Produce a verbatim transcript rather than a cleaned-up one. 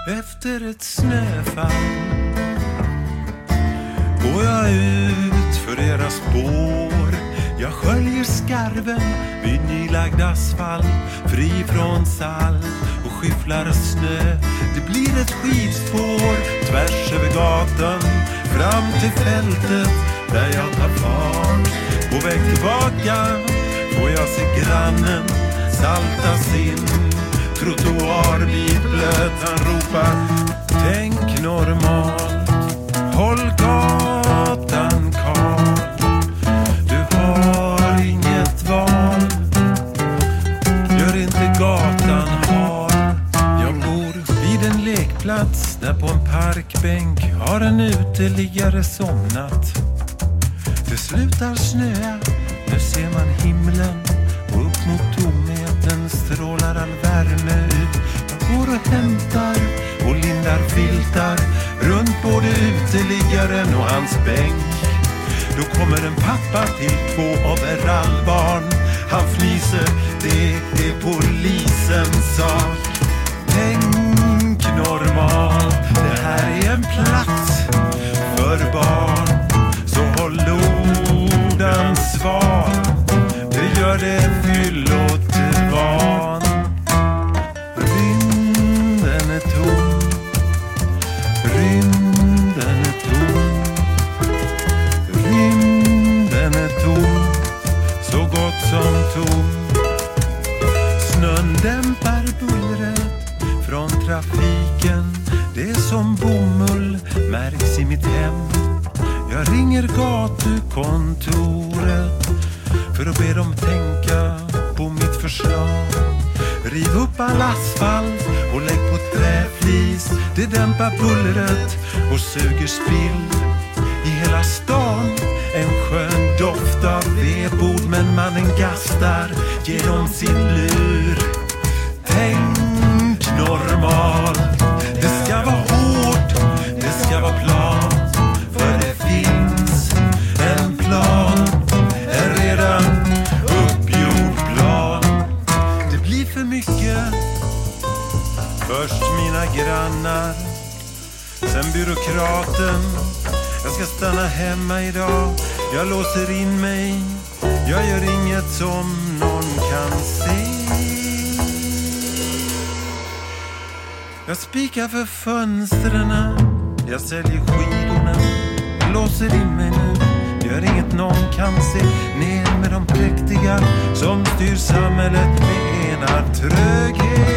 Efter ett snöfall går jag ut för era spår. Jag sköljer skarven vid nylagd asfalt, fri från salt och skyfflar snö. Det blir ett skidspår tvärs över gatan fram till fältet där jag tar fart. På väg tillbaka får jag se grannen salta sin trottoarbit blöt. Han ropar: tänk normalt, håll gatan kal. Du har inget val, gör inte gatan hal. Jag bor vid en lekplats där på en parkbänk har en uteliggare somnat. Det slutar snöa, nu ser man himlen och upp mot tomheten strålar all värme ut. Jag går och hämtar och lindar filtar runt både uteliggaren och hans bänk. Då kommer en pappa till två overallbarn. Han fnyser, det är polisens sak. Tänk normalt, det här är en plats för barn. Så håll orden svar, det gör det fyllåt van. Rymden är tom, rymden är tom, rymden är tom, så gott som tom. Snön dämpar bullret från trafiken, det är som bomull märks i mitt hem. Jag ringer gatukontoret för att be dem tänka på mitt förslag. Riv upp all asfalt och lägg på träflis. Det dämpar bullret och suger spill i hela stan. En skön doft av vedbod, men mannen gastar genom sin lur. Tänk normalt, det ska vara hårt, det ska vara plan. För det finns en plan, en redan uppgjord plan. Det blir för mycket, först mina grannar, sen byråkraten. Jag ska stanna hemma idag, jag låser in mig. Jag gör inget som någon kan se. Jag spikar för fönstren, jag säljer skidorna, låser in mig nu. Gör inget någon kan se. Ner med de präktiga som styr samhället med enar tröghet.